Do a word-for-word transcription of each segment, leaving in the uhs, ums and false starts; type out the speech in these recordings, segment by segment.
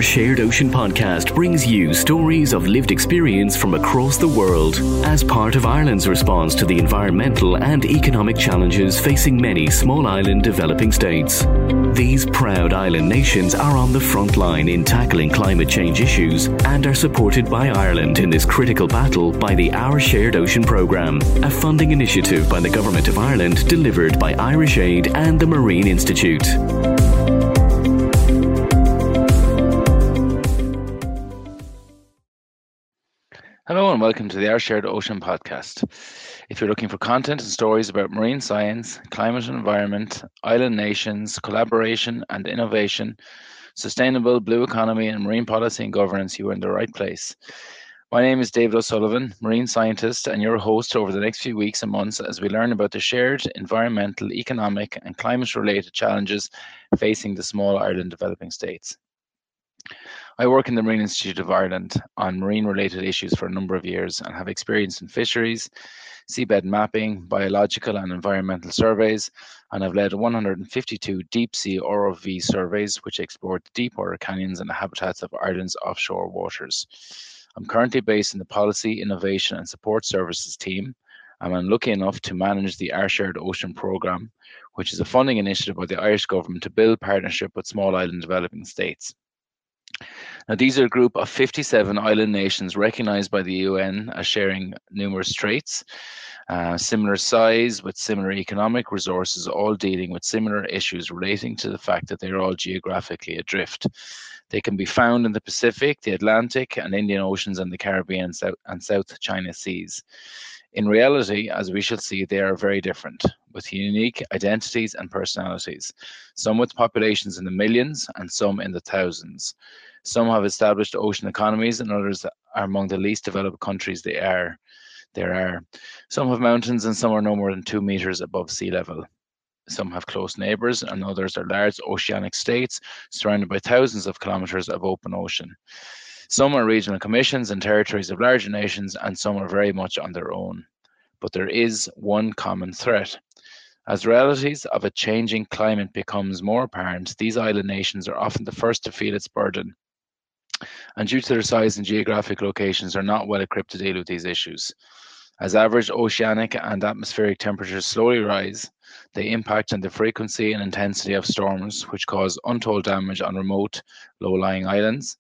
Our Shared Ocean podcast brings you stories of lived experience from across the world as part of Ireland's response to the environmental and economic challenges facing many small island developing states. These proud island nations are on the front line in tackling climate change issues and are supported by Ireland in this critical battle by the Our Shared Ocean programme, a funding initiative by the Government of Ireland delivered by Irish Aid and the Marine Institute. Hello and welcome to the Our Shared Ocean podcast. If you're looking for content and stories about marine science, climate and environment, island nations, collaboration and innovation, sustainable blue economy and marine policy and governance, you are in the right place. My name is David O'Sullivan, marine scientist, and your host over the next few weeks and months as we learn about the shared environmental, economic and climate-related challenges facing the small island developing states. I work in the Marine Institute of Ireland on marine-related issues for a number of years and have experience in fisheries, seabed mapping, biological and environmental surveys, and I've led one hundred fifty-two deep-sea R O V surveys which explored the deep water canyons and the habitats of Ireland's offshore waters. I'm currently based in the Policy, Innovation and Support Services team, and I'm lucky enough to manage the Our Shared Ocean programme, which is a funding initiative by the Irish government to build partnership with small island developing states. Now, these are a group of fifty-seven island nations recognised by the U N as sharing numerous traits, uh, similar size with similar economic resources, all dealing with similar issues relating to the fact that they're all geographically adrift. They can be found in the Pacific, the Atlantic and Indian Oceans and the Caribbean and South, and South China Seas. In reality, as we shall see, they are very different, with unique identities and personalities, some with populations in the millions and some in the thousands. Some have established ocean economies and others are among the least developed countries they are. There are. Some have mountains and some are no more than two meters above sea level. Some have close neighbours and others are large oceanic states surrounded by thousands of kilometres of open ocean. Some are regional commissions and territories of larger nations, and some are very much on their own. But there is one common threat. As realities of a changing climate becomes more apparent, these island nations are often the first to feel its burden, and due to their size and geographic locations are not well equipped to deal with these issues. As average oceanic and atmospheric temperatures slowly rise, they impact on the frequency and intensity of storms, which cause untold damage on remote, low-lying islands.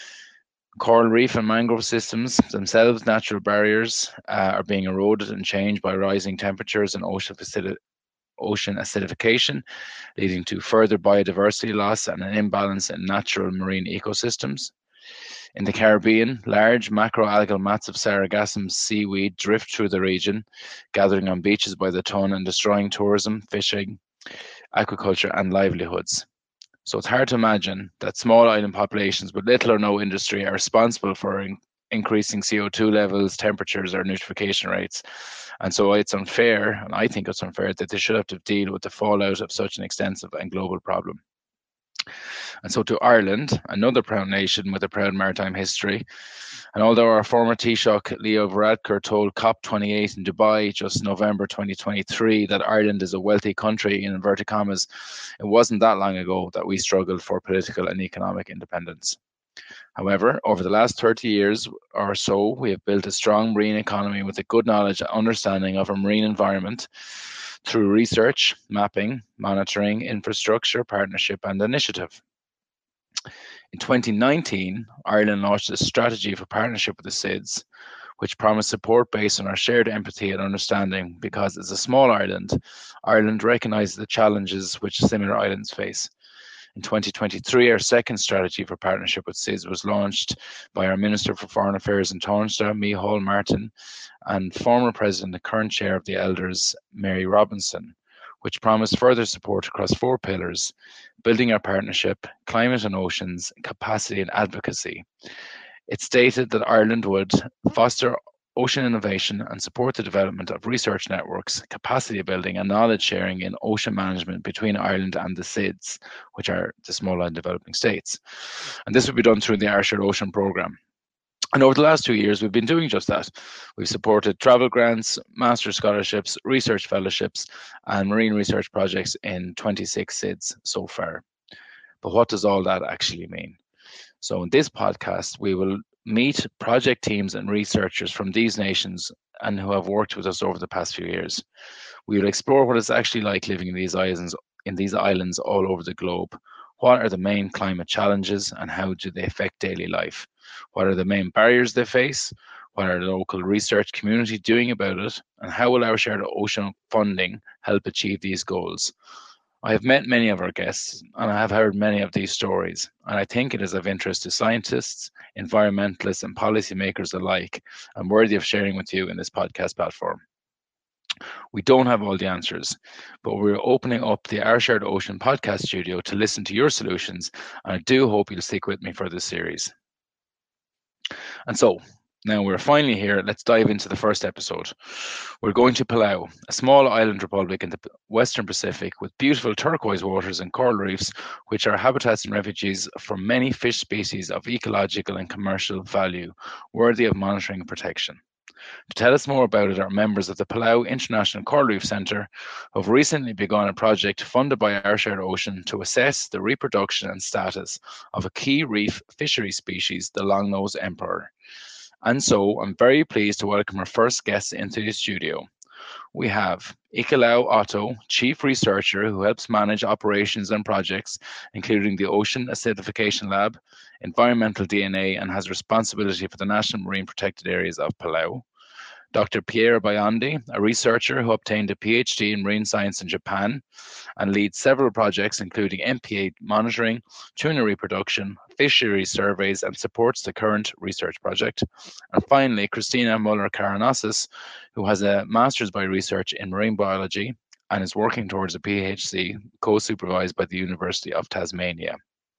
Coral reef and mangrove systems themselves, natural barriers, uh, are being eroded and changed by rising temperatures and ocean, facil- ocean acidification, leading to further biodiversity loss and an imbalance in natural marine ecosystems. In the Caribbean, large macroalgal mats of sargassum seaweed drift through the region, gathering on beaches by the ton and destroying tourism, fishing, aquaculture and livelihoods. So it's hard to imagine that small island populations with little or no industry are responsible for in- increasing C O two levels, temperatures, or nitrification rates. And so it's unfair, and I think it's unfair, that they should have to deal with the fallout of such an extensive and global problem. And so to Ireland, another proud nation with a proud maritime history, and although our former Taoiseach Leo Varadkar told COP twenty-eight in Dubai just November twenty twenty-three that Ireland is a wealthy country, in inverted commas, it wasn't that long ago that we struggled for political and economic independence. However, over the last thirty years or so, we have built a strong marine economy with a good knowledge and understanding of our marine environment through research, mapping, monitoring, infrastructure, partnership and initiative. In twenty nineteen, Ireland launched a strategy for partnership with the S I D S, which promised support based on our shared empathy and understanding, because as a small island, Ireland recognises the challenges which similar islands face. In twenty twenty-three, our second strategy for partnership with S I D S was launched by our Minister for Foreign Affairs in Taoiseach, Micheál Martin, and former President and current Chair of the Elders, Mary Robinson, which promised further support across four pillars: building our partnership, climate and oceans, capacity and advocacy. It stated that Ireland would foster ocean innovation and support the development of research networks, capacity building and knowledge sharing in ocean management between Ireland and the S I D S, which are the small island developing states. And this would be done through the Our Shared Ocean programme. And over the last two years, we've been doing just that. We've supported travel grants, master's scholarships, research fellowships, and marine research projects in twenty-six S I D S so far. But what does all that actually mean? So in this podcast, we will meet project teams and researchers from these nations and who have worked with us over the past few years. We will explore what it's actually like living in these islands in these islands all over the globe. What are the main climate challenges and how do they affect daily life? What are the main barriers they face? What are the local research community doing about it? And how will our shared ocean funding help achieve these goals? I have met many of our guests and I have heard many of these stories, and I think it is of interest to scientists, environmentalists, and policymakers alike, and worthy of sharing with you in this podcast platform. We don't have all the answers, but we're opening up the Our Shared Ocean podcast studio to listen to your solutions, and I do hope you'll stick with me for this series. And so, now we're finally here. Let's dive into the first episode. We're going to Palau, a small island republic in the Western Pacific with beautiful turquoise waters and coral reefs, which are habitats and refuges for many fish species of ecological and commercial value, worthy of monitoring and protection. To tell us more about it are members of the Palau International Coral Reef Centre, who have recently begun a project funded by Our Shared Ocean to assess the reproduction and status of a key reef fishery species, the longnose emperor. And so I'm very pleased to welcome our first guest into the studio. We have Ikelau Otto, Chief Researcher who helps manage operations and projects, including the Ocean Acidification Lab, Environmental D N A, and has responsibility for the National Marine Protected Areas of Palau. Doctor Pierre Biondi, a researcher who obtained a PhD in marine science in Japan and leads several projects including M P A monitoring, tuna reproduction, fisheries surveys, and supports the current research project. And finally, Christina Muller-Karanasis, who has a master's by research in marine biology and is working towards a PhD co-supervised by the University of Tasmania.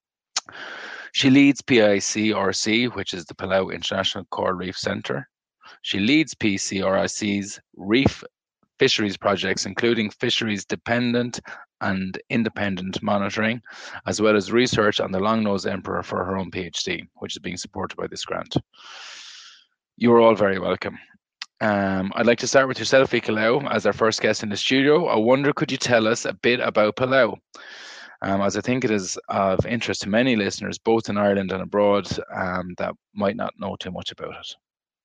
She leads P I C R C, which is the Palau International Coral Reef Centre. She leads P C R I C's reef fisheries projects, including fisheries dependent and independent monitoring, as well as research on the longnose emperor for her own PhD, which is being supported by this grant. You are all very welcome. Um, I'd like to start with yourself, Ikelau, as our first guest in the studio. I wonder, could you tell us a bit about Palau? Um, as I think it is of interest to many listeners, both in Ireland and abroad, um, that might not know too much about it.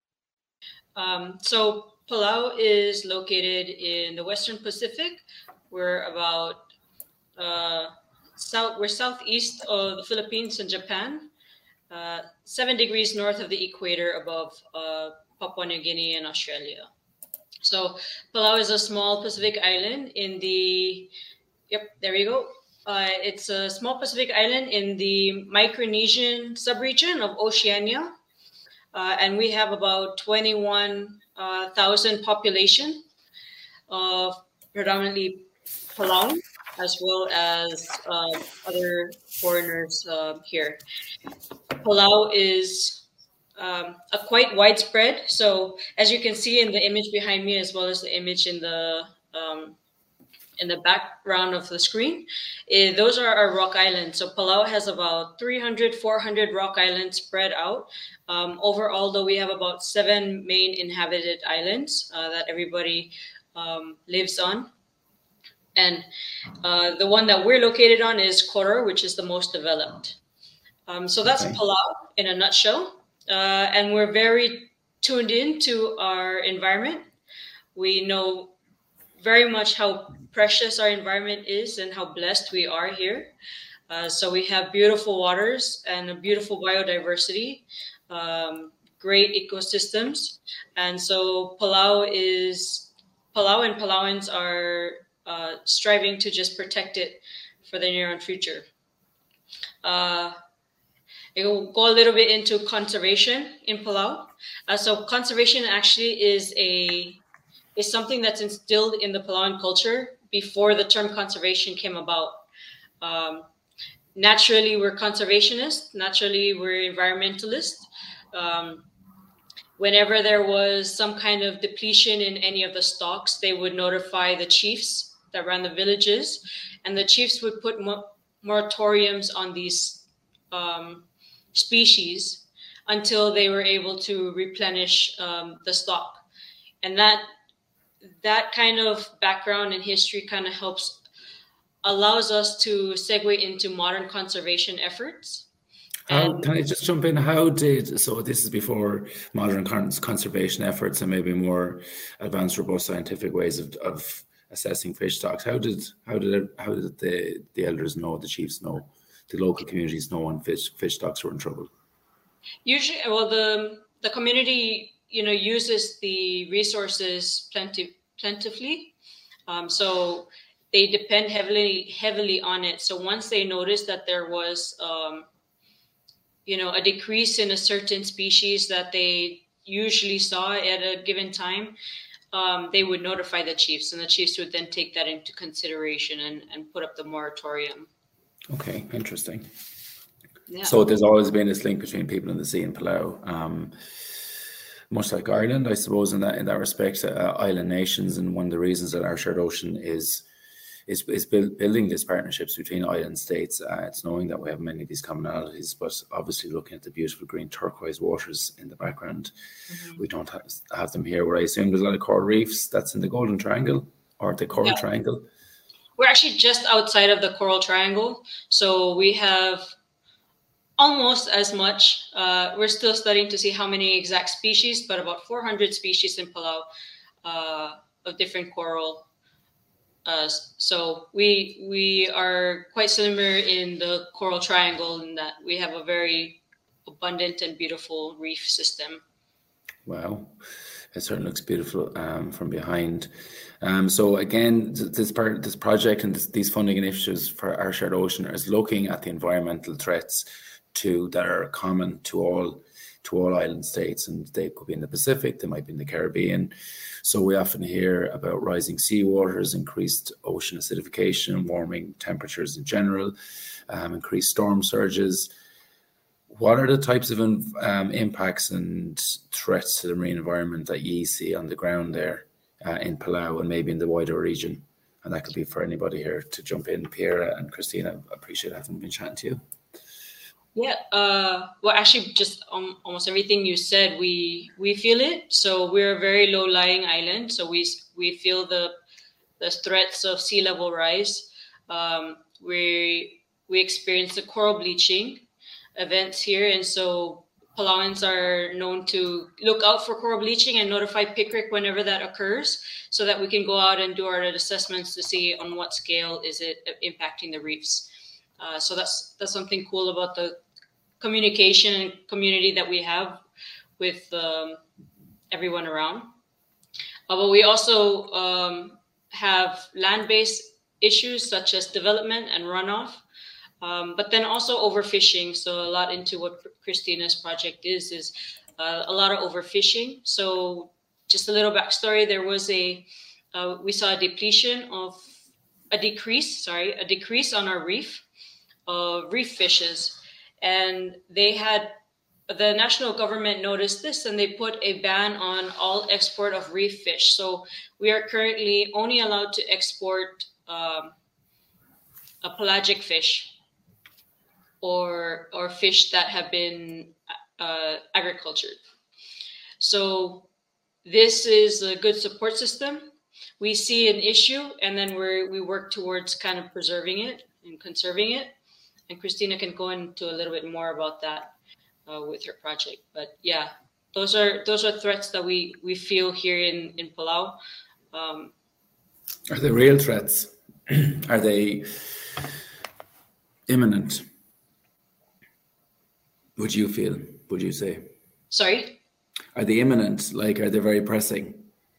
Um, so Palau is located in the Western Pacific. We're about uh, south. We're southeast of the Philippines and Japan, uh, seven degrees north of the equator, above uh, Papua New Guinea and Australia. So Palau is a small Pacific island in the. Yep, there we go. Uh, it's a small Pacific island in the Micronesian subregion of Oceania. Uh, and we have about twenty-one thousand population of predominantly Palau, as well as uh, other foreigners uh, here. Palau is um, a quite widespread. So as you can see in the image behind me, as well as the image in the um, in the background of the screen, eh, those are our rock islands. So Palau has about three hundred, four hundred rock islands spread out. Um, overall, though, we have about seven main inhabited islands uh, that everybody um, lives on. And uh, the one that we're located on is Koror, which is the most developed. Um, so that's okay. Palau in a nutshell. Uh, and we're very tuned in to our environment. We know very much how precious our environment is and how blessed we are here. Uh, so we have beautiful waters and a beautiful biodiversity, um, great ecosystems. And so Palau is, Palau and Palauans are uh, striving to just protect it for the near and future. Uh, I will go a little bit into conservation in Palau. Uh, so conservation actually is a is something that's instilled in the Palauan culture before the term conservation came about. Um, naturally, we're conservationists. Naturally, we're environmentalists. Um, whenever there was some kind of depletion in any of the stocks, they would notify the chiefs that ran the villages, and the chiefs would put mo moratoriums on these um, species until they were able to replenish um, the stock. And that that kind of background and history kind of helps, allows us to segue into modern conservation efforts. How And can I just jump in? How did so? This is before modern con- conservation efforts and maybe more advanced, robust scientific ways of, of assessing fish stocks. How did how did it, how did the the elders know, the chiefs know, the local communities know when fish fish stocks were in trouble? usually, well, the the community, you know, uses the resources plenty plentifully. Um, so they depend heavily heavily on it. So once they noticed that there was, um, you know, a decrease in a certain species that they usually saw at a given time, um, they would notify the chiefs, and the chiefs would then take that into consideration and, and put up the moratorium. Okay, interesting. Yeah. So there's always been this link between people in the sea and Palau. Um, much like Ireland, I suppose, in that in that respect, uh, island nations, and one of the reasons that our shared ocean is is is build, building these partnerships between island states. Uh, it's knowing that we have many of these commonalities, but obviously looking at the beautiful green turquoise waters in the background, mm-hmm. we don't have, have them here. Where I assume there's a lot of coral reefs. That's in the Golden Triangle or the Coral yeah. Triangle. We're actually just outside of the Coral Triangle, so we have almost as much. Uh, we're still studying to see how many exact species, but about four hundred species in Palau uh, of different coral. Uh, so we we are quite similar in the Coral Triangle in that we have a very abundant and beautiful reef system. Wow, it certainly looks beautiful um, from behind. Um, so again, this part, this project and this, these funding initiatives for Our Shared Ocean is looking at the environmental threats to that are common to all to all island states, and they could be in the Pacific, they might be in the Caribbean. So we often hear about rising seawaters, increased ocean acidification, warming temperatures in general, um, increased storm surges. What are the types of um, impacts and threats to the marine environment that you see on the ground there uh, in Palau and maybe in the wider region? And that could be for anybody here to jump in. Piera and Christina, I appreciate having been chatting to you. Yeah, uh, well, actually, just um, almost everything you said, we we feel it. So we're a very low-lying island, so we we feel the the threats of sea level rise. Um, we we experience the coral bleaching events here, and so Palauans are known to look out for coral bleaching and notify P I C R I C whenever that occurs, so that we can go out and do our assessments to see on what scale is it impacting the reefs. Uh, so that's that's something cool about the communication and community that we have with um, everyone around. Uh, but we also um, have land-based issues such as development and runoff, um, but then also overfishing. So a lot into what Christina's project is, is uh, a lot of overfishing. So just a little backstory, there was a, uh, we saw a depletion of, a decrease, sorry, a decrease on our reef. Uh, reef fishes, and they had the national government noticed this, and they put a ban on all export of reef fish. So we are currently only allowed to export um, a pelagic fish or or fish that have been uh, agricultured. So this is a good support system. We see an issue, and then we we work towards kind of preserving it and conserving it. And Christina can go into a little bit more about that uh, with her project. But yeah, those are those are threats that we we feel here in in Palau. Um, are they real threats? Are they imminent? Would you feel? Would you say? Sorry? Are they imminent? Like, are they very pressing?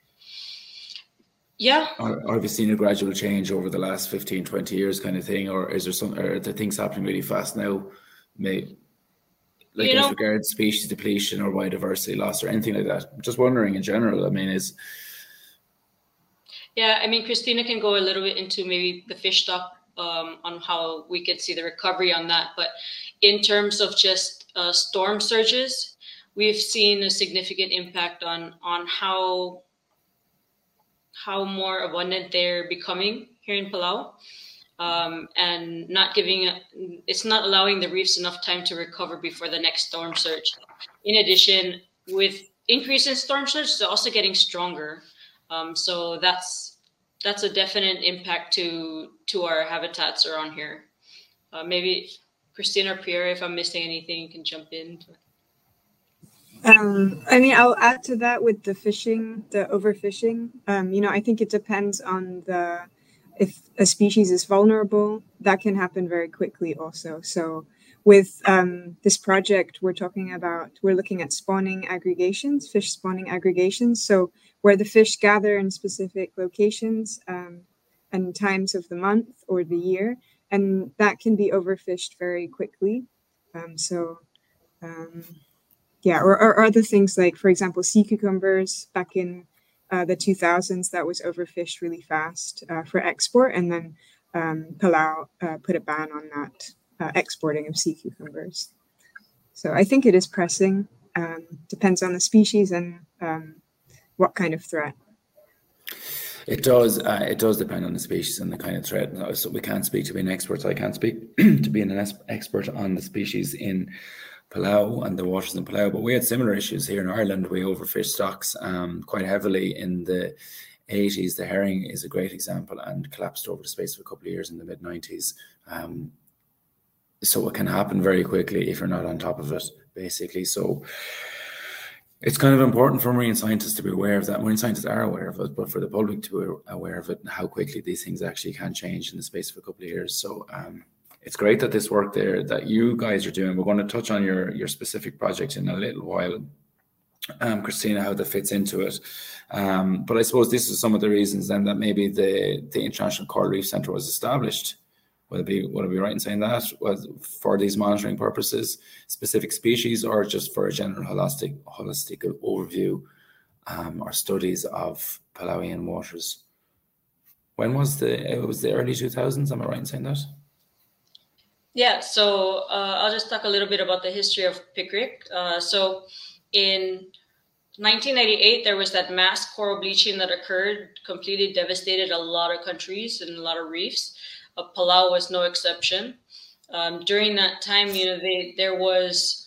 Yeah. Or, or have you seen a gradual change over the last fifteen, twenty years kind of thing? Or is there some, are the things happening really fast now? Maybe, like you as know, regards species depletion or biodiversity loss or anything like that? I'm just wondering in general, I mean, is... Yeah, I mean, Christina can go a little bit into maybe the fish stock um, on how we could see the recovery on that. But in terms of just uh, storm surges, we've seen a significant impact on, on how... how more abundant they're becoming here in Palau, um, and not giving, it's not allowing the reefs enough time to recover before the next storm surge. In addition, with increase in storm surge, they're also getting stronger. Um, so that's that's a definite impact to to our habitats around here. Uh, maybe Christina or Pierre, if I'm missing anything, you can jump in. Um, I mean, I'll add to that with the fishing, the overfishing. Um, you know, I think it depends on the, if a species is vulnerable, that can happen very quickly also. So with um, this project we're talking about, we're looking at spawning aggregations, fish spawning aggregations. So where the fish gather in specific locations um, and times of the month or the year, and that can be overfished very quickly. Um, so, um, yeah, or, or other things like, for example, sea cucumbers back in uh, the two thousands, that was overfished really fast uh, for export. And then um, Palau uh, put a ban on that uh, exporting of sea cucumbers. So I think it is pressing, um, depends on the species and um, what kind of threat. It does. Uh, it does depend on the species and the kind of threat. So we can't speak to being experts. I can't speak to being an expert on the species in Palau and the waters in Palau, but we had similar issues here in Ireland. We overfished stocks um, quite heavily in the eighties. The herring is a great example and collapsed over the space of a couple of years in the mid nineties. Um, so it can happen very quickly if you're not on top of it, basically. So it's kind of important for marine scientists to be aware of that. Marine scientists are aware of it, but for the public to be aware of it and how quickly these things actually can change in the space of a couple of years. So um, it's great that this work there that you guys are doing. We're going to touch on your, your specific project in a little while, um, Christina, how that fits into it. Um, but I suppose this is some of the reasons then that maybe the, the International Coral Reef Centre was established. Would it be, would it be right in saying that? Was for these monitoring purposes, specific species, or just for a general holistic holistic overview um, or studies of Palauian waters? When was the, it was the early two thousands, am I right in saying that? Yeah, so uh, I'll just talk a little bit about the history of Pickwick. Uh, so in nineteen ninety-eight, there was that mass coral bleaching that occurred, completely devastated a lot of countries and a lot of reefs. Uh, Palau was no exception. Um, during that time, you know, they, there was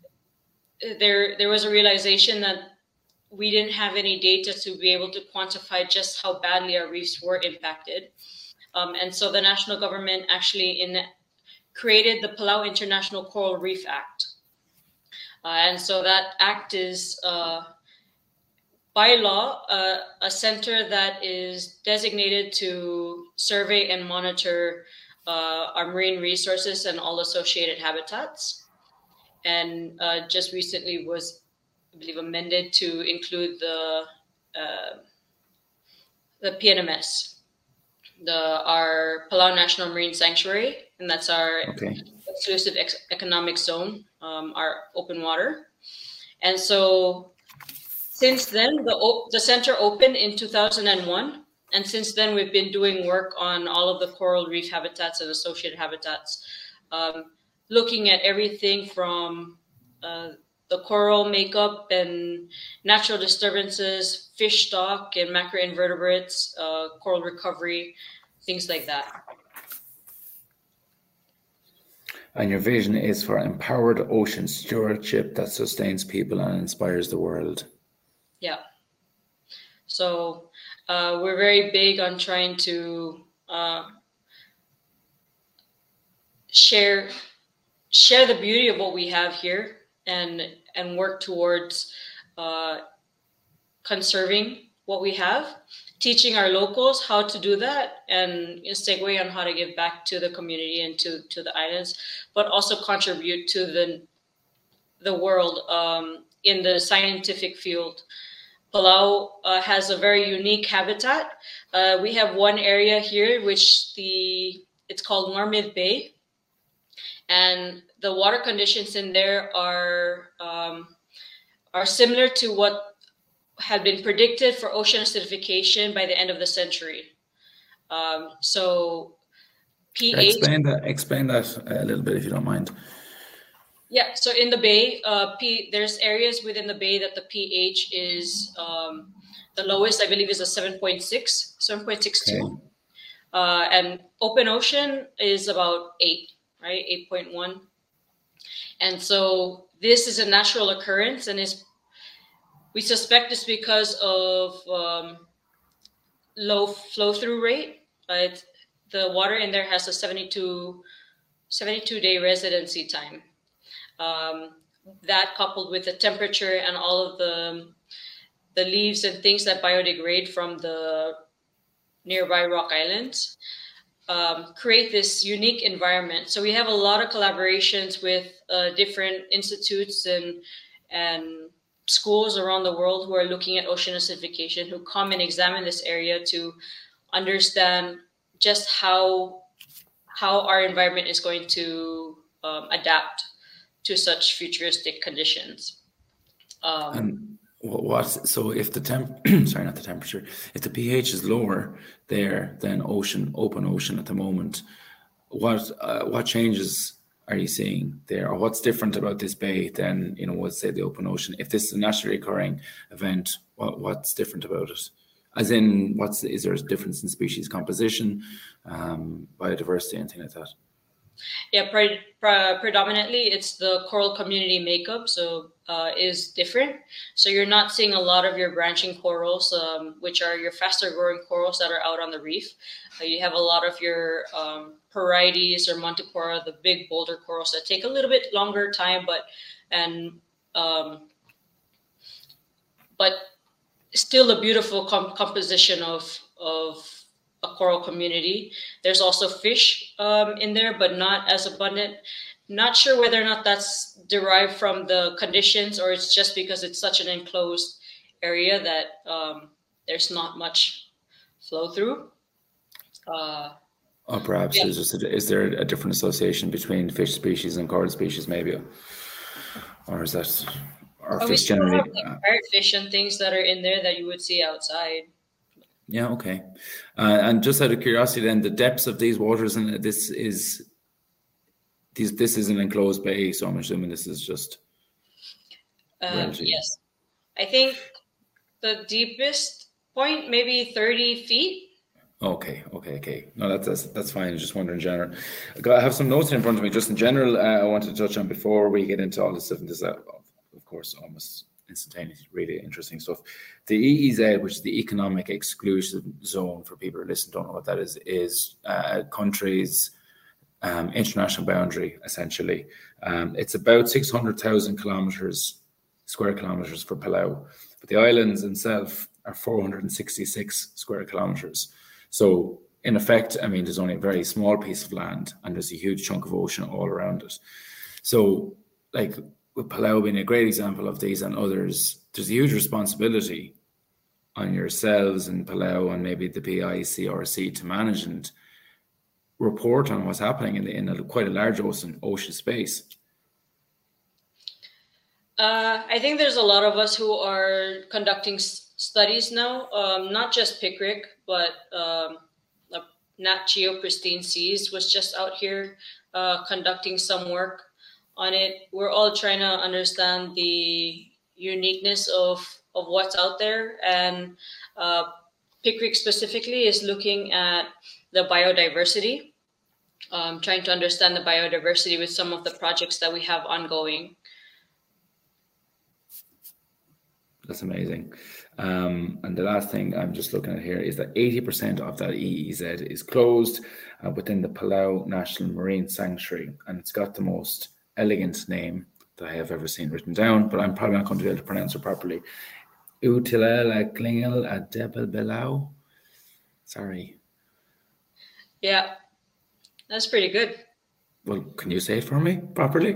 there there was a realization that we didn't have any data to be able to quantify just how badly our reefs were impacted, um, and so the national government actually in created the Palau International Coral Reef Act, uh, and so that act is. Uh, By law, uh, a center that is designated to survey and monitor uh, our marine resources and all associated habitats. And uh, just recently was, I believe, amended to include the uh, the P N M S, the our Palau National Marine Sanctuary, and that's our okay. exclusive ex- economic zone, um, our open water. And so since then, the, the center opened in two thousand one, and since then we've been doing work on all of the coral reef habitats and associated habitats, um, looking at everything from uh, the coral makeup and natural disturbances, fish stock and macroinvertebrates, uh, coral recovery, things like that. And your vision is for empowered ocean stewardship that sustains people and inspires the world. Yeah. So uh, we're very big on trying to uh, share share the beauty of what we have here and and work towards uh, conserving what we have, teaching our locals how to do that, and you know, segue on how to give back to the community and to, to the islands, but also contribute to the the world um, in the scientific field. Palau uh, has a very unique habitat. Uh, we have one area here, which the it's called Normith Bay, and the water conditions in there are um, are similar to what had been predicted for ocean acidification by the end of the century. Um, so, pH. Explain that. Explain that a little bit, if you don't mind. Yeah, so in the bay, uh, P, there's areas within the bay that the pH is um, the lowest, I believe, is a seven point six, seven point six two. Okay. Uh, and open ocean is about eight, right? eight point one. And so this is a natural occurrence, and is we suspect it's because of um, low flow-through rate. Right? The water in there has a seventy-two seventy-two day residency time. Um, that coupled with the temperature and all of the the leaves and things that biodegrade from the nearby rock islands um, create this unique environment. So we have a lot of collaborations with uh, different institutes and and schools around the world who are looking at ocean acidification, who come and examine this area to understand just how how our environment is going to um, adapt to such futuristic conditions. Um, And what, what so if the temp sorry not the temperature if the pH is lower there than ocean open ocean at the moment, what uh, what changes are you seeing there, or what's different about this bay than, you know, let's say the open ocean? If this is a naturally occurring event, what what's different about it? As in, what's is there a difference in species composition, um, biodiversity, anything like that? Yeah, pre- pre- predominantly it's the coral community makeup, so uh, is different. So you're not seeing a lot of your branching corals, um, which are your faster growing corals that are out on the reef. Uh, you have a lot of your um, Parietes or Montipora, the big boulder corals that take a little bit longer time, but and um, but still a beautiful com- composition of of a coral community. There's also fish um, in there, but not as abundant. Not sure whether or not that's derived from the conditions or it's just because it's such an enclosed area that um, there's not much flow through. Uh, Or perhaps yeah. is, just a, is there a different association between fish species and coral species, maybe? Or is that, or But we fish still generally? have like parrotfish and things that are in there that you would see outside. Yeah, okay. Uh, and just out of curiosity, then, the depths of these waters, and this is these this is an enclosed bay, so I'm assuming this is just. Um, yes, I think the deepest point maybe thirty feet. Okay, okay, okay. No, that's that's, that's fine. Just wondering in general. I got- I have some notes in front of me, just in general. Uh, I wanted to touch on before we get into all this stuff. And this, uh, of course, almost instantaneous, really interesting stuff. The E E Z, which is the Economic Exclusive Zone, for people who listen don't know what that is, is a country's um, international boundary, essentially. Um, it's about six hundred thousand kilometers, square kilometers for Palau, but the islands themselves are four hundred sixty-six square kilometers. So in effect, I mean, there's only a very small piece of land and there's a huge chunk of ocean all around it. So, like, with Palau being a great example of these and others, there's a huge responsibility on yourselves and Palau and maybe the P I C R C to manage and report on what's happening in, the, in a, quite a large ocean, ocean space. Uh, I think there's a lot of us who are conducting s- studies now, um, not just Pickrick, but um, uh, Nat Geo Pristine Seas was just out here uh, conducting some work on it. We're all trying to understand the uniqueness of, of what's out there. And uh, Pickrick specifically is looking at the biodiversity, um, trying to understand the biodiversity with some of the projects that we have ongoing. That's amazing. Um, and the last thing I'm just looking at here is that eighty percent of that E E Z is closed uh, within the Palau National Marine Sanctuary. And it's got the most elegant name that I have ever seen written down, but I'm probably not going to be able to pronounce it properly. Utilela Klingel Adebel Belau. Sorry. Yeah, that's pretty good. Well, can you say it for me properly?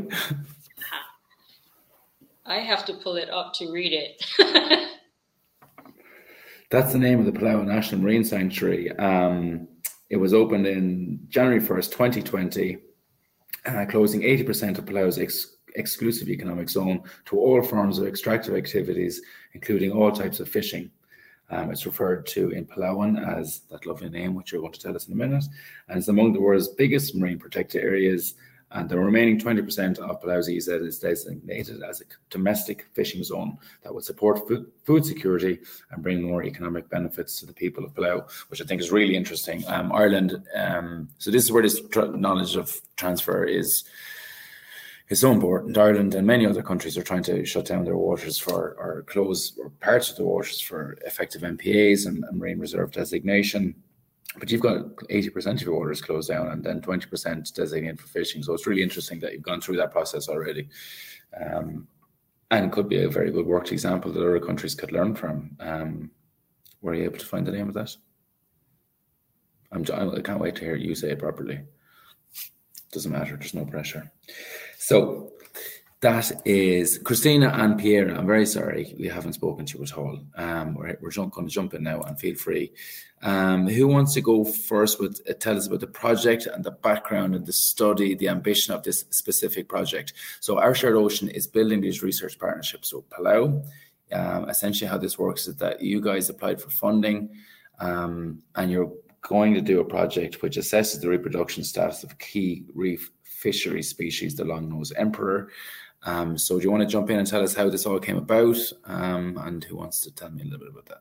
I have to pull it up to read it. That's the name of the Palau National Marine Sanctuary. Um, it was opened in January first, twenty twenty, uh, closing eighty percent of Palau's ex- exclusive economic zone to all forms of extractive activities, including all types of fishing. Um, it's referred to in Palauan as that lovely name, which you're going to tell us in a minute, and it's among the world's biggest marine protected areas. And the remaining twenty percent of Palau's E E Z is designated as a domestic fishing zone that will support food, food security and bring more economic benefits to the people of Palau, which I think is really interesting. Um, Ireland, um, so this is where this tr- knowledge of transfer is, is so important. Ireland and many other countries are trying to shut down their waters for, or close or parts of the waters for effective M P As and, and marine reserve designation. but you've got eighty percent of your waters closed down and then twenty percent designated for fishing. So it's really interesting that you've gone through that process already. Um, and it could be a very good worked example that other countries could learn from. Um, were you able to find the name of that? I'm, I can't wait to hear you say it properly. Doesn't matter, there's no pressure. So that is Christina and Pierre. I'm very sorry we haven't spoken to you at all. Um, we're we're going to jump in now and feel free. Um, who wants to go first with uh, tell us about the project and the background and the study, the ambition of this specific project? So Our Shared Ocean is building these research partnerships with Palau. Um, essentially how this works is that you guys applied for funding um, and you're going to do a project which assesses the reproduction status of key reef fishery species, the long-nosed emperor. Um, so do you want to jump in and tell us how this all came about? Um, and who wants to tell me a little bit about that?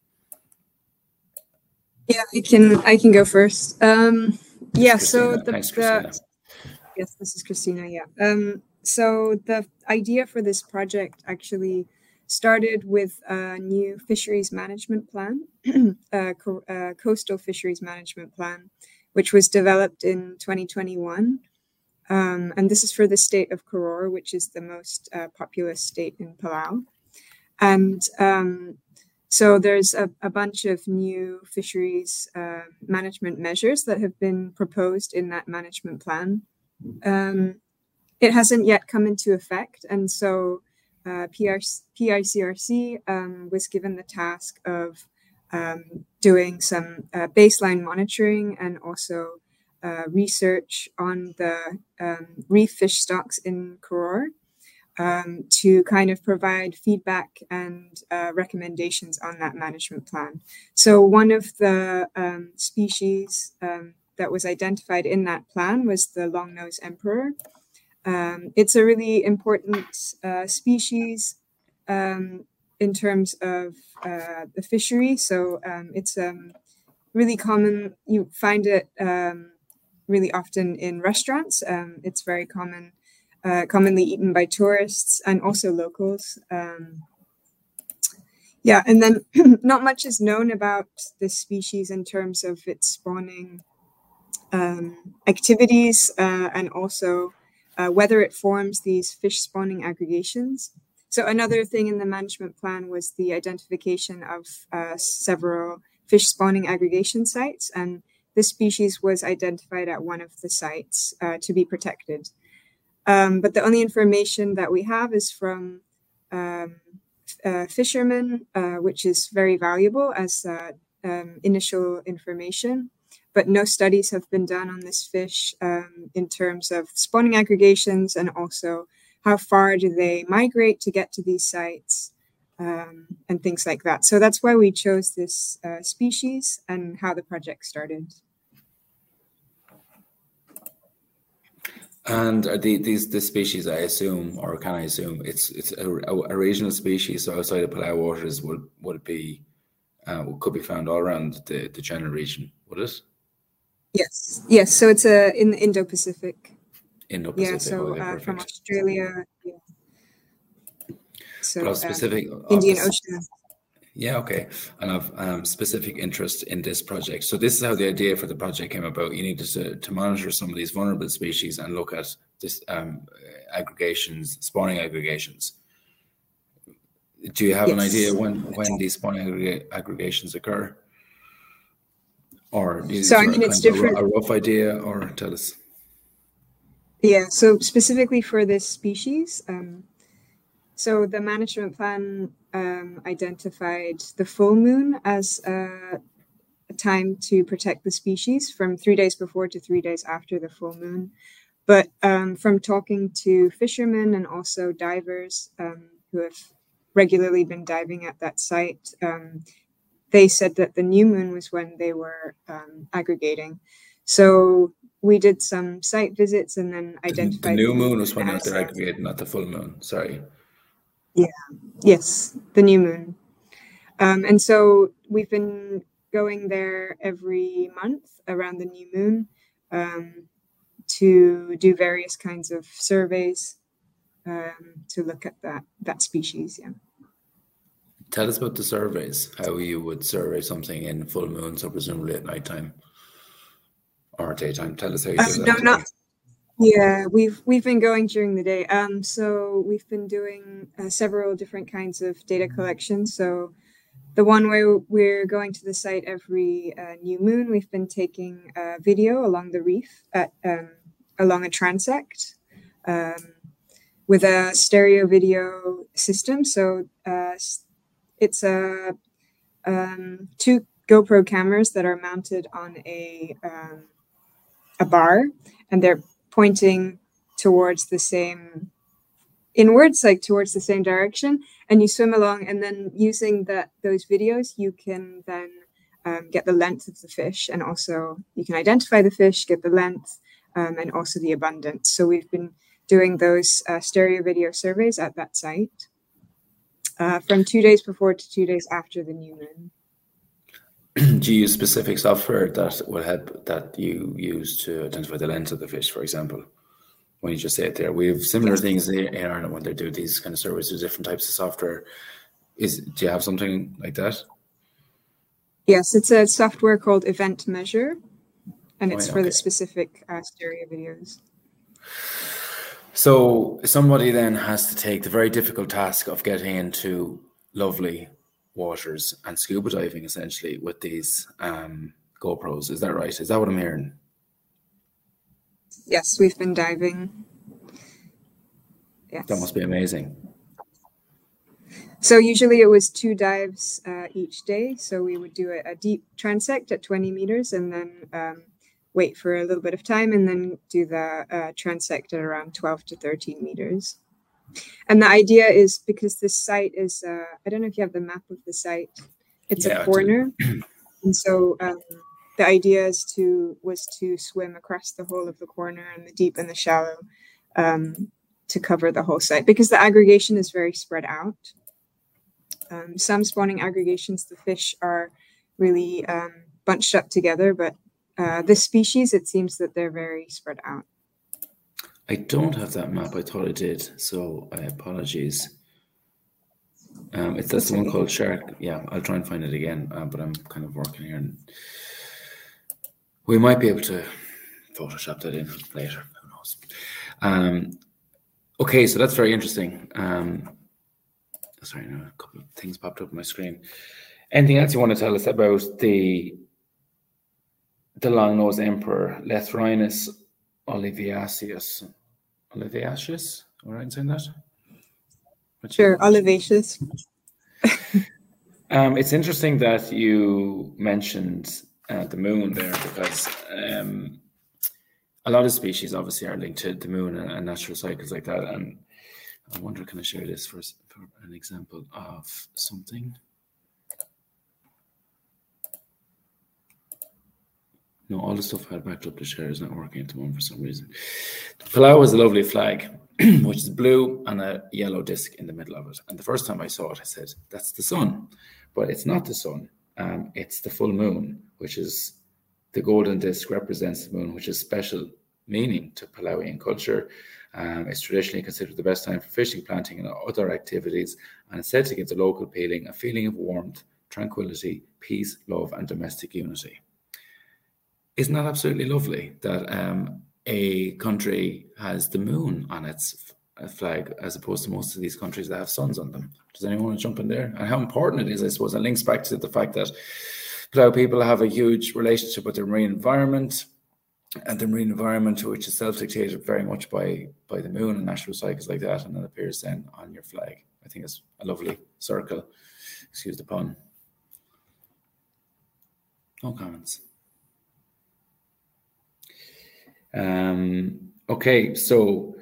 Yeah, I can I can go first. Um, yeah, so the, Thanks, the yes, this is Christina. Yeah. Um, so the idea for this project actually started with a new fisheries management plan, a co- uh, coastal fisheries management plan, which was developed in twenty twenty-one. Um, and this is for the state of Koror, which is the most uh, populous state in Palau. And um, so there's a, a bunch of new fisheries uh, management measures that have been proposed in that management plan. Um, it hasn't yet come into effect. And so uh, P I C R C um, was given the task of um, doing some uh, baseline monitoring and also Uh, research on the um, reef fish stocks in Koror um, to kind of provide feedback and uh, recommendations on that management plan. So one of the um, species um, that was identified in that plan was the long-nosed emperor. Um, it's a really important uh, species um, in terms of uh, the fishery. So um, it's um, really common. You find it um, really often in restaurants. Um, it's very common, uh, commonly eaten by tourists and also locals. Um, yeah, and then not much is known about this species in terms of its spawning um, activities uh, and also uh, whether it forms these fish spawning aggregations. So another thing in the management plan was the identification of uh, several fish spawning aggregation sites, and this species was identified at one of the sites uh, to be protected. Um, but the only information that we have is from um, uh, fishermen, uh, which is very valuable as uh, um, initial information. But no studies have been done on this fish um, in terms of spawning aggregations and also how far do they migrate to get to these sites. Um, and things like that. So that's why we chose this uh, species and how the project started. And are the, these this species, I assume, or can I assume, it's it's a, a regional species. So outside of Palau waters, would would it be uh, could be found all around the the general region? Would it? Yes, yes. So it's a in the Indo-Pacific. Indo-Pacific. Yeah. So okay, uh, from Australia. Yeah. So but specific uh, Indian Ocean. Yeah, okay. And I've um, specific interest in this project. So this is how the idea for the project came about. You needed to, to monitor some of these vulnerable species and look at this um, aggregations, spawning aggregations. Do you have yes. an idea when, when these spawning aggreg- aggregations occur? Or do you so, I mean, it's different. A, a rough idea, or tell us? Yeah, so specifically for this species, um, so the management plan um, identified the full moon as a, a time to protect the species from three days before to three days after the full moon. But um, from talking to fishermen and also divers um, who have regularly been diving at that site, um, they said that the new moon was when they were um, aggregating. So we did some site visits and then identified... The, the new moon was when they're aggregating, not the full moon, sorry. Yeah, yes, the new moon. Um, and so we've been going there every month around the new moon um, to do various kinds of surveys um, to look at that that species, yeah. Tell us about the surveys, how you would survey something in full moon, so presumably at nighttime or daytime. Tell us how you Uh, do no, that. not yeah. We've we've been going during the day. Um, so we've been doing uh, several different kinds of data collection. So the one where we're going to the site every uh, new moon, we've been taking a video along the reef at um, along a transect um, with a stereo video system. So uh, it's a um, two GoPro cameras that are mounted on a um, a bar, and they're pointing towards the same inwards, like towards the same direction, and you swim along, and then using that those videos you can then um, get the length of the fish, and also you can identify the fish, get the length, um, and also the abundance. So we've been doing those uh, stereo video surveys at that site uh, from two days before to two days after the new moon. Do you use specific software that will help, that you use to identify the length of the fish, for example? When you just say it there, we have similar yes. things in Ireland when they do these kind of surveys with different types of software. Is do you have something like that? Yes, it's a software called Event Measure, and it's oh, yeah, for okay. the specific uh, stereo videos. So somebody then has to take the very difficult task of getting into lovely waters and scuba diving, essentially, with these um, GoPros. Is that right? Is that what I'm hearing? Yes, we've been diving. Yes. That must be amazing. So usually it was two dives uh, each day. So we would do a, a deep transect at twenty meters and then um, wait for a little bit of time and then do the uh, transect at around twelve to thirteen meters. And the idea is because this site is, uh, I don't know if you have the map of the site, it's yeah, a corner. And so um, the idea is to was to swim across the whole of the corner and the deep and the shallow um, to cover the whole site because the aggregation is very spread out. Um, some spawning aggregations, the fish are really um, bunched up together, but uh, this species, it seems that they're very spread out. I don't have that map. I thought I did, so uh, apologies. Um, it's that's the one called Shark. Yeah, I'll try and find it again, uh, but I'm kind of working here, and we might be able to Photoshop that in later. Who knows? Um, okay, so that's very interesting. Um, sorry, no, a couple of things popped up on my screen. Anything else you want to tell us about the the long-nosed emperor, Lethrhinus olivaceus? Olivaceus? Am I right in saying that? Sure, olivaceous. um, it's interesting that you mentioned uh, the moon there because um, a lot of species obviously are linked to the moon and, and natural cycles like that. And I wonder, can I share this for, for an example of something? No, all the stuff I had backed up to share is not working at the moment for some reason. Palau is a lovely flag, which is blue and a yellow disc in the middle of it. And the first time I saw it, I said, that's the sun. But it's not the sun. Um, it's the full moon, which is the golden disc represents the moon, which is special meaning to Palauian culture. Um, it's traditionally considered the best time for fishing, planting, and other activities. And it's said to give the local feeling a feeling of warmth, tranquility, peace, love, and domestic unity. Isn't that absolutely lovely that um, a country has the moon on its flag as opposed to most of these countries that have suns on them? Does anyone want to jump in there? And how important it is, I suppose, it links back to the fact that Palau people have a huge relationship with their marine environment, and the marine environment, which is self-dictated very much by, by the moon and natural cycles like that, and that appears then on your flag. I think it's a lovely circle. Excuse the pun. No comments. Um, okay, so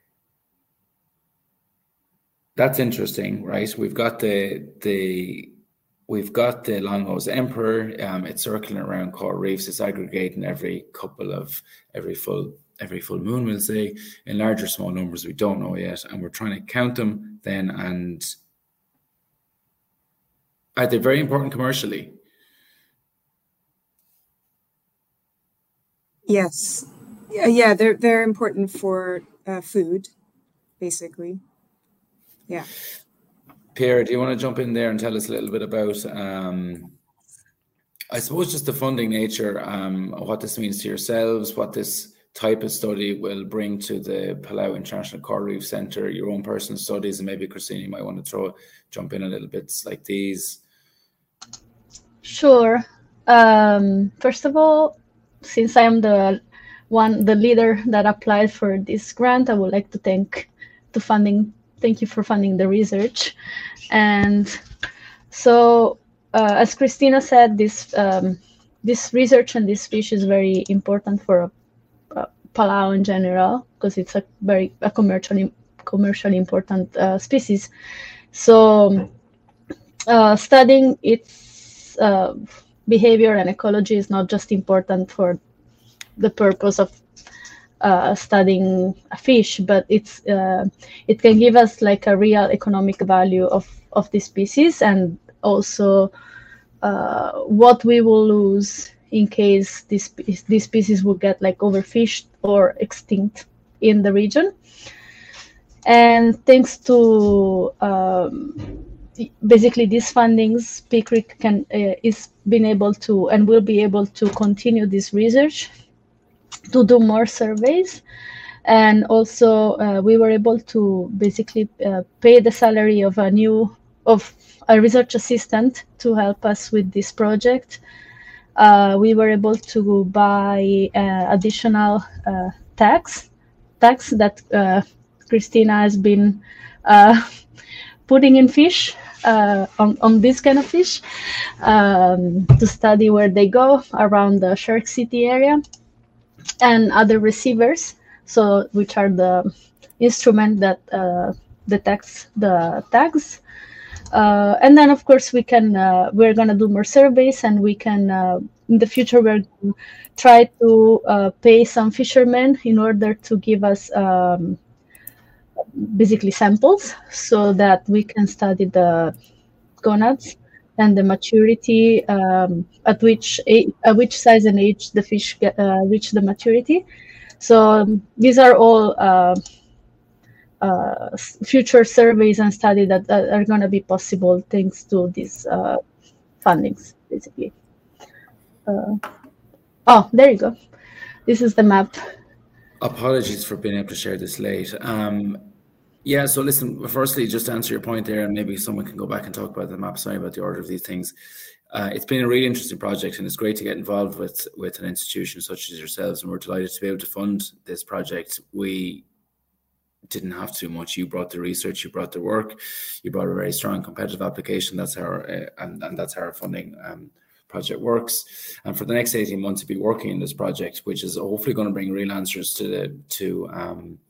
that's interesting, right? We've got the the we've got the long-nosed emperor. Um, it's circling around coral reefs. It's aggregating every couple of every full every full moon, we'll say, in large or small numbers. We don't know yet, and we're trying to count them then. And are they very important commercially? Yes. Yeah, yeah, they're they're important for uh, food, basically. Yeah. Pierre, do you want to jump in there and tell us a little bit about, um, I suppose, just the funding nature, um, what this means to yourselves, what this type of study will bring to the Palau International Coral Reef Centre, your own personal studies, and maybe Christina, you might want to throw jump in a little bit like these. Sure. Um, first of all, since I am the one, the leader that applied for this grant, I would like to thank the funding. Thank you for funding the research. And so, uh, as Christina said, this um, this research on this fish is very important for uh, Palau in general, because it's a very a commercially commercially important uh, species. So, uh, studying its uh, behavior and ecology is not just important for the purpose of uh, studying a fish, but it's uh, it can give us like a real economic value of of the species, and also uh, what we will lose in case this this species will get like overfished or extinct in the region. And thanks to um, basically these fundings, P C R I C can uh, is been able to and will be able to continue this research, to do more surveys, and also uh, we were able to basically uh, pay the salary of a new of a research assistant to help us with this project. Uh, we were able to buy uh, additional uh, tags, tags that uh, Christina has been uh, putting in fish, uh, on, on this kind of fish, um, to study where they go around the Shark City area, and other receivers, so which are the instrument that uh, detects the tags. Uh, and then, of course, we can uh, we're gonna do more surveys, and we can uh, in the future we're gonna try to uh, pay some fishermen in order to give us um, basically samples, so that we can study the gonads and the maturity, um, at which at which size and age the fish get, uh, reach the maturity. So um, these are all uh, uh, future surveys and studies that, that are going to be possible thanks to these uh, fundings, basically. Uh, oh, there you go. This is the map. Apologies for being able to share this late. Um, Yeah, so listen, firstly, just to answer your point there, and maybe someone can go back and talk about the map, sorry about the order of these things. Uh, it's been a really interesting project, and it's great to get involved with, with an institution such as yourselves, and we're delighted to be able to fund this project. We didn't have too much. You brought the research, you brought the work, you brought a very strong competitive application. That's how, uh, and, and that's how our funding um, project works. And for the next eighteen months, to be working in this project, which is hopefully going to bring real answers to the, to, um,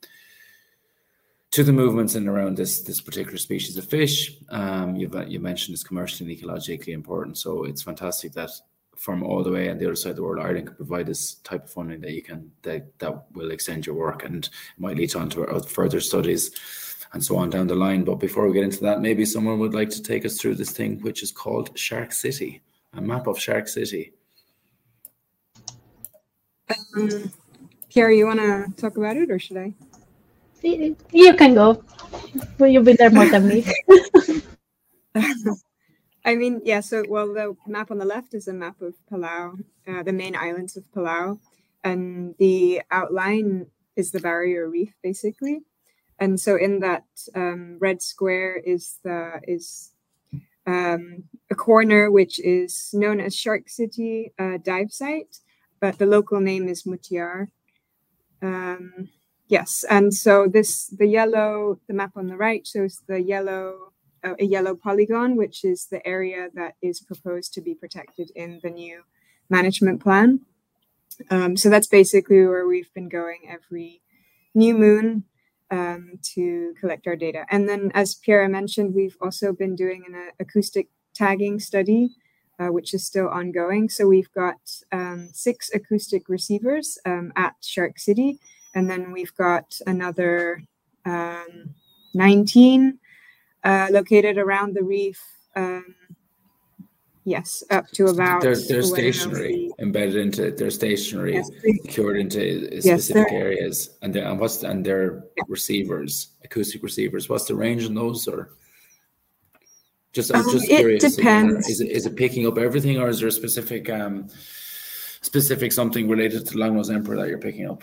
to the movements in and around this this particular species of fish. Um, you've you mentioned it's commercially and ecologically important, so it's fantastic that from all the way on the other side of the world, Ireland can provide this type of funding that you can that that will extend your work and might lead on to further studies and so on down the line. But before we get into that, maybe someone would like to take us through this thing which is called Shark City, a map of Shark City. Um, Pierre, you want to talk about it, or should I? You can go. Well, you've been there more than me. I mean, yeah, so, well, the map on the left is a map of Palau, uh, the main islands of Palau, and the outline is the barrier reef, basically. And so in that um, red square is the is um, a corner which is known as Shark City uh, dive site, but the local name is Mutiar. Um, Yes, and so this, the yellow, the map on the right shows the yellow, uh, a yellow polygon, which is the area that is proposed to be protected in the new management plan. Um, so that's basically where we've been going every new moon um, to collect our data. And then, as Pierre mentioned, we've also been doing an uh, acoustic tagging study, uh, which is still ongoing. So we've got um, six acoustic receivers um, at Shark City. And then we've got another um, nineteen uh, located around the reef. Um, yes, up to about. They're, they're stationary, embedded into. They're stationary, yes, secured into yes, specific areas, and they're and what's and they're yeah. receivers, acoustic receivers. What's the range in those? Or Just, I'm Um, just it curious. depends. Is it, is it picking up everything, or is there a specific, um, specific something related to longnose emperor that you're picking up?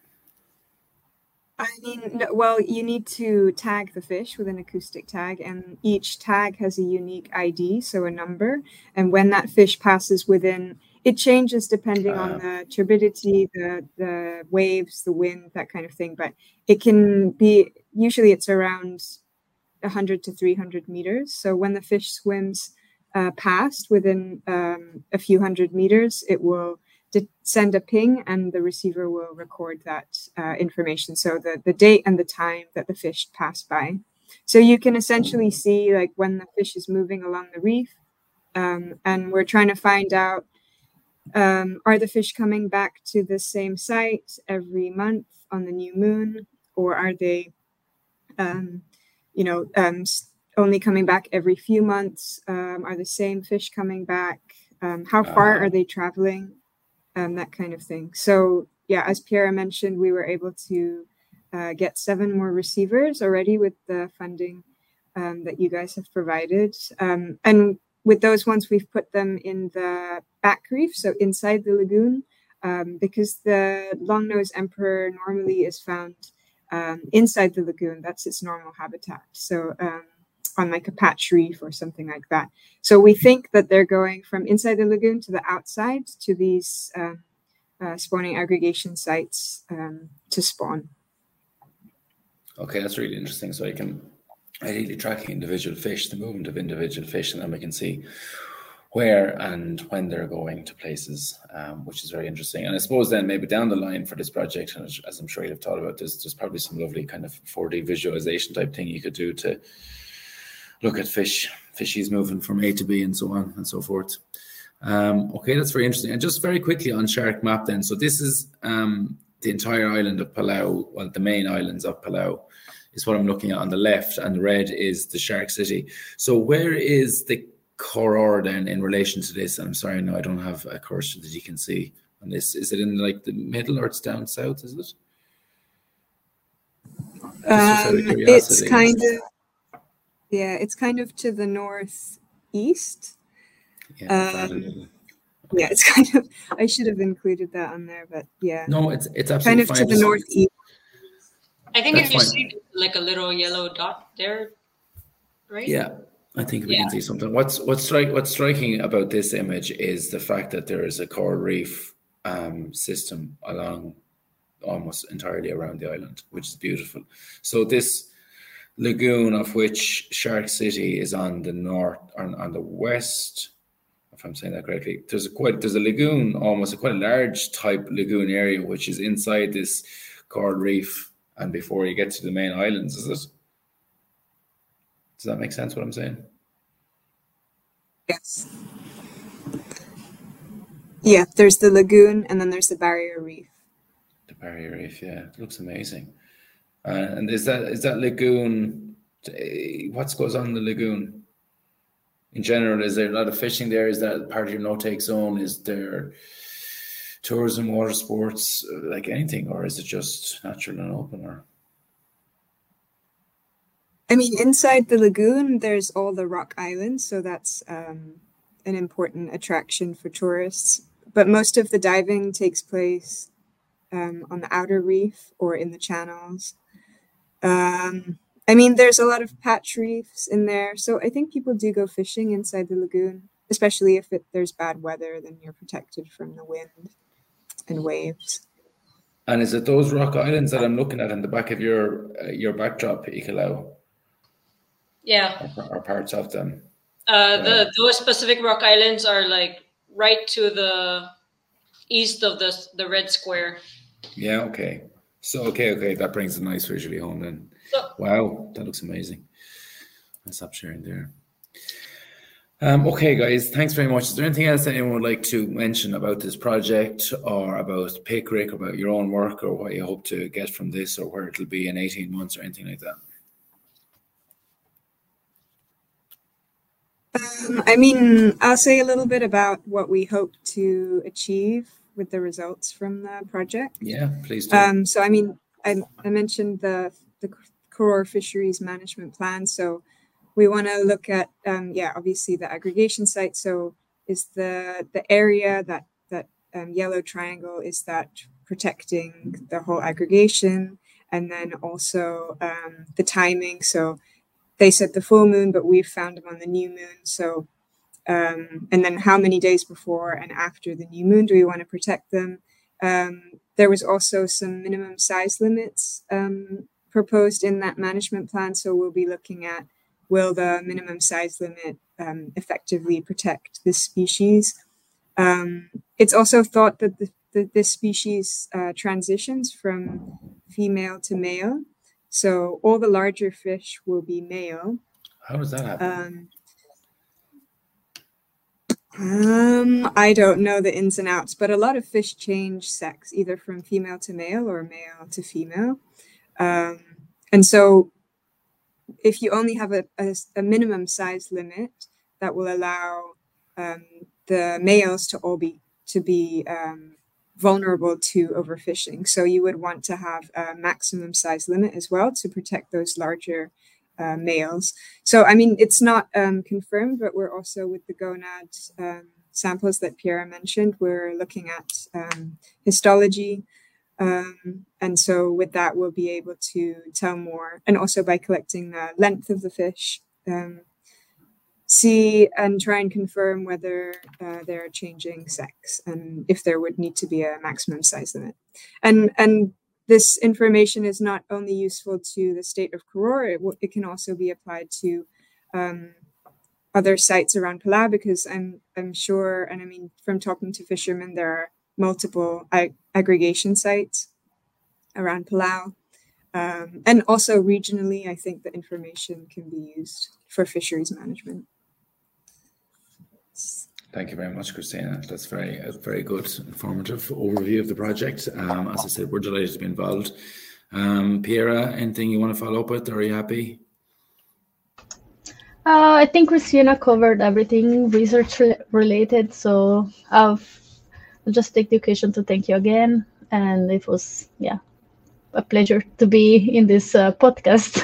I mean, no, well, you need to tag the fish with an acoustic tag, and each tag has a unique I D, so a number. And when that fish passes within, it changes depending Uh, on the turbidity, the the waves, the wind, that kind of thing. But it can be, usually it's around one hundred to three hundred meters. So when the fish swims uh, past within um, a few hundred meters, it will to send a ping, and the receiver will record that uh, information. So the, the date and the time that the fish passed by. So you can essentially see like when the fish is moving along the reef, um, and we're trying to find out, um, are the fish coming back to the same site every month on the new moon, or are they, um, you know, um, only coming back every few months? Um, are the same fish coming back? Um, how far uh, are they traveling? Um, that kind of thing. So yeah, as Pierre mentioned, we were able to uh, get seven more receivers already with the funding um, that you guys have provided. Um, and with those ones, we've put them in the back reef, so inside the lagoon, um, because the longnose emperor normally is found um, inside the lagoon. That's its normal habitat. So um, on like a patch reef or something like that. So we think that they're going from inside the lagoon to the outside to these um, uh, spawning aggregation sites um, to spawn. Okay, that's really interesting. So I can ideally tracking individual fish, the movement of individual fish, and then we can see where and when they're going to places, um, which is very interesting. And I suppose then maybe down the line for this project, and as, as I'm sure you've thought about this, there's probably some lovely kind of four D visualization type thing you could do to look at fish, fishies moving from A to B and so on and so forth. Um, okay, that's very interesting. And just very quickly on Shark Map then. So this is um, the entire island of Palau, well, the main islands of Palau is what I'm looking at on the left, and the red is the Shark City. So where is the Koror then in relation to this? And I'm sorry, no, I don't have a cursor that you can see on this. Is it in like the middle or it's down south, is it? Um, it's kind of, yeah, it's kind of to the northeast. Yeah, um, yeah, it's kind of, I should have included that on there, but yeah. No, it's it's absolutely kind of fine. to the northeast. I think That's if you fine. see like a little yellow dot there, right? Yeah, I think we Yeah. can see something. What's what's strik- what's striking about this image is the fact that there is a coral reef um, system along almost entirely around the island, which is beautiful. So this lagoon, of which Shark City is on the north, on, on the west, if I'm saying that correctly, there's a quite there's a lagoon, almost a quite a large type lagoon area, which is inside this coral reef, and before you get to the main islands, is it? Does that make sense what I'm saying? Yes. Yeah, there's the lagoon, and then there's the barrier reef. The barrier reef, yeah, it looks amazing. Uh, and is that is that lagoon? What goes on in the lagoon? In general, is there a lot of fishing there? Is that part of your no-take zone? Is there tourism, water sports, like anything, or is it just natural and open? Or I mean, inside the lagoon, there's all the rock islands, so that's um, an important attraction for tourists. But most of the diving takes place um, on the outer reef or in the channels. Um, I mean, there's a lot of patch reefs in there, so I think people do go fishing inside the lagoon, especially if it, there's bad weather, then you're protected from the wind and waves. And is it those rock islands that I'm looking at in the back of your uh, your backdrop, Ikalau? Yeah. Or, or parts of them? Uh, the those Pacific Rock Islands are like right to the east of the the red square. Yeah. Okay. So okay, okay, that brings it nice visually home then. So, wow, that looks amazing. I'll stop sharing there. Um, okay, guys, thanks very much. Is there anything else that anyone would like to mention about this project, or about Pickrick, about your own work, or what you hope to get from this, or where it'll be in eighteen months, or anything like that? Um, I mean, I'll say a little bit about what we hope to achieve with the results from the project. Yeah, please do. Um, so, I mean, I, I mentioned the the Koror Fisheries Management Plan. So we want to look at, um, yeah, obviously the aggregation site. So is the the area that that um, yellow triangle, is that protecting the whole aggregation? And then also um, the timing. So they said the full moon, but we've found them on the new moon. So um, and then how many days before and after the new moon do we want to protect them? Um, there was also some minimum size limits um, proposed in that management plan. So we'll be looking at, will the minimum size limit um, effectively protect this species? Um, it's also thought that the, the, this species uh, transitions from female to male. So all the larger fish will be male. How does that happen? Um, Um, I don't know the ins and outs, but a lot of fish change sex, either from female to male or male to female. Um, and so if you only have a, a, a minimum size limit, that will allow um, the males to all be to be um, vulnerable to overfishing. So you would want to have a maximum size limit as well to protect those larger Uh, males. So, I mean, it's not um, confirmed, but we're also with the gonad um, samples that Piera mentioned, we're looking at um, histology. Um, and so with that, we'll be able to tell more. And also by collecting the length of the fish, um, see and try and confirm whether uh, they're changing sex and if there would need to be a maximum size limit. And, and this information is not only useful to the state of Koror, it, it can also be applied to um, other sites around Palau, because I'm I'm sure, and I mean, from talking to fishermen, there are multiple ag aggregation sites around Palau. Um, and also regionally, I think the information can be used for fisheries management. Thank you very much, Christina. That's very, a very good, informative overview of the project. Um, as I said, we're delighted to be involved. Um, Piera, anything you want to follow up with? Are you happy? Uh, I think Christina covered everything research re related. So I'll just take the occasion to thank you again. And it was, yeah, a pleasure to be in this uh, podcast.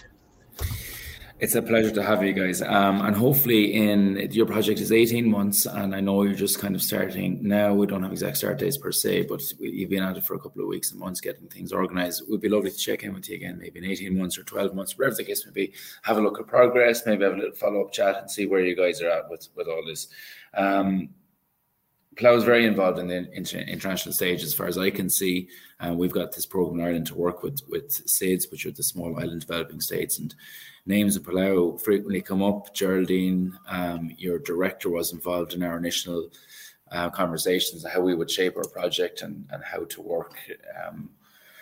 It's a pleasure to have you guys. Um, and hopefully in your project is eighteen months, and I know you're just kind of starting now. We don't have exact start dates per se, but we, you've been at it for a couple of weeks and months getting things organized. It would be lovely to check in with you again, maybe in eighteen months or twelve months, whatever the case may be. Have a look at progress, maybe have a little follow-up chat and see where you guys are at with, with all this. Um, Palau is very involved in the inter international stage, as far as I can see. Uh, we've got this program in Ireland to work with, with S I D S, which are the small island developing states, and names of Palau frequently come up. Geraldine, um, your director, was involved in our initial uh, conversations on how we would shape our project and, and how to work um,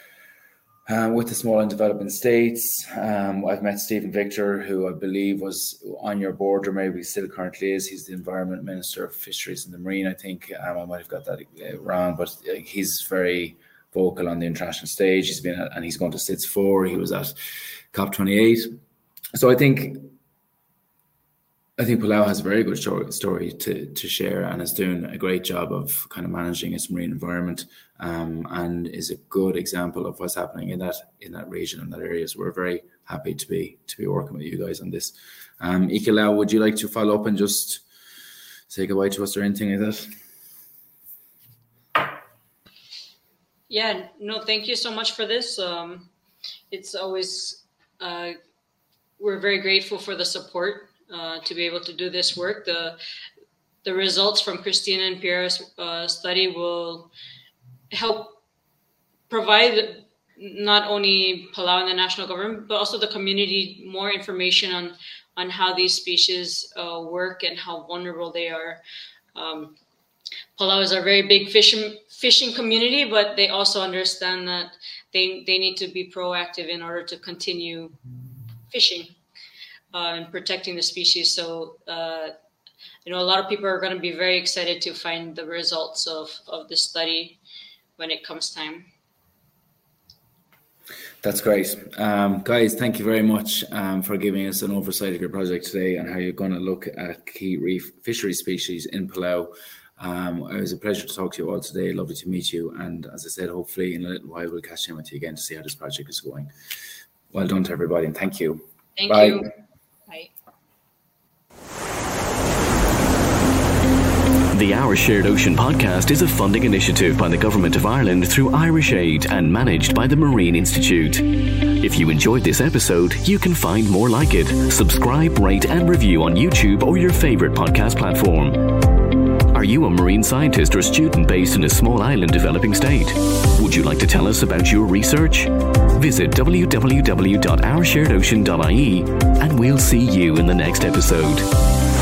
uh, with the small and developing states. Um, I've met Stephen Victor, who I believe was on your board, or maybe still currently is. He's the Environment Minister of Fisheries and the Marine, I think. Um, I might have got that wrong, but he's very vocal on the international stage. He's been at, and he's going to S I D S four. He was at COP twenty-eight. So I think I think Palau has a very good story to, to share, and is doing a great job of kind of managing its marine environment, um, and is a good example of what's happening in that in that region and that area. So we're very happy to be to be working with you guys on this. Um, Ike Lau, would you like to follow up and just say goodbye to us or anything like that? Yeah, no, thank you so much for this. Um, it's always uh, we're very grateful for the support uh, to be able to do this work. The the results from Christina and Piera's uh, study will help provide not only Palau and the national government, but also the community more information on on how these species uh, work and how vulnerable they are. Um, Palau is a very big fishing fishing community, but they also understand that they they need to be proactive in order to continue fishing uh, and protecting the species. So, uh, you know, a lot of people are going to be very excited to find the results of, of this study when it comes time. That's great. Um, guys, thank you very much um, for giving us an oversight of your project today and how you're going to look at key reef fishery species in Palau. Um, it was a pleasure to talk to you all today. Lovely to meet you. And as I said, hopefully in a little while we'll catch in with you again to see how this project is going. Well done to everybody, and thank you. Thank Bye. you. Bye. The Our Shared Ocean podcast is a funding initiative by the Government of Ireland through Irish Aid and managed by the Marine Institute. If you enjoyed this episode, you can find more like it. Subscribe, rate and review on YouTube or your favourite podcast platform. Are you a marine scientist or student based in a small island developing state? Would you like to tell us about your research? Visit w w w dot our shared ocean dot i e and we'll see you in the next episode.